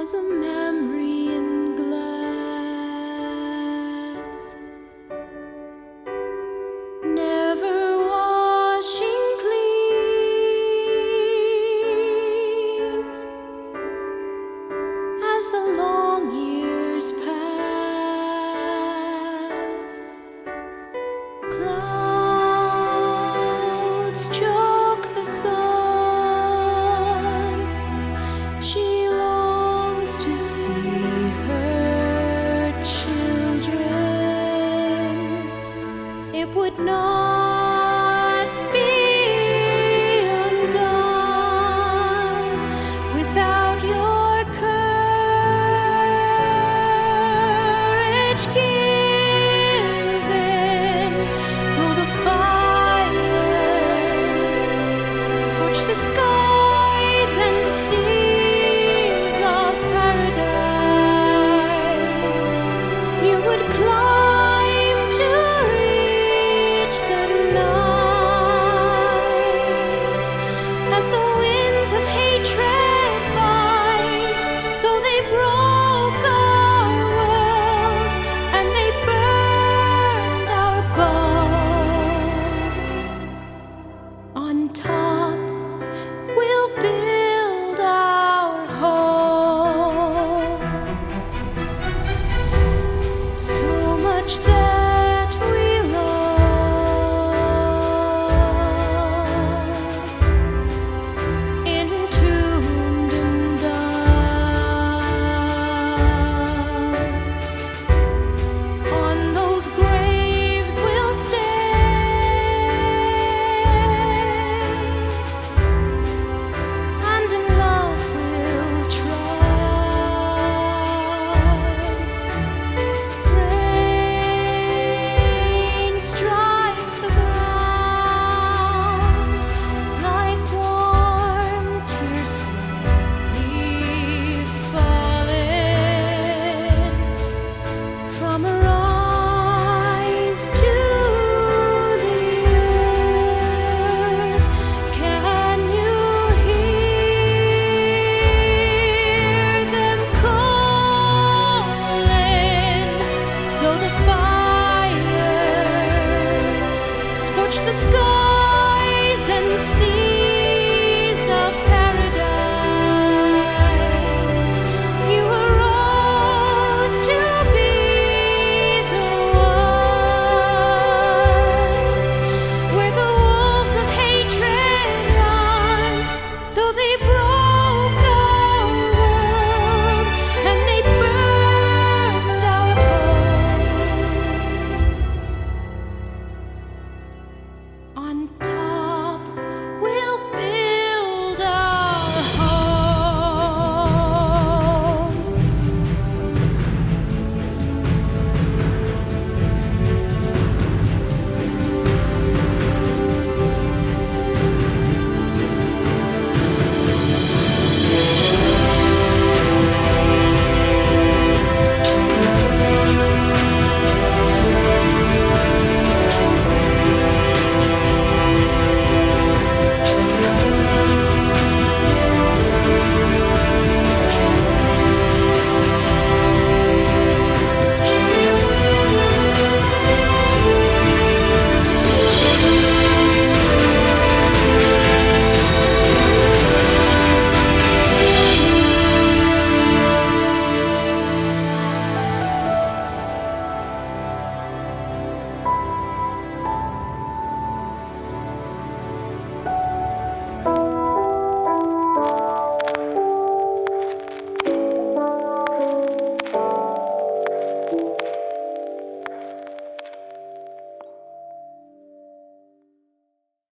was a memory in glass, never washing clean as the long years pass. Clouds choke the sun. She longs to see her children. It would not be undone without your courage given. Though the fires scorch the skies and seas of paradise, you would climb to reach the night as the winds of hatred bite. Though they broke our world and they burned our bones, on top we'll build our homes. So much that we love, entombed in dust. On those graves we'll stay, and in love we'll trust. Rain strikes the ground like warm tears slowly falling from her eyes to the earth. Can you hear them calling? Though the fires scorch the sky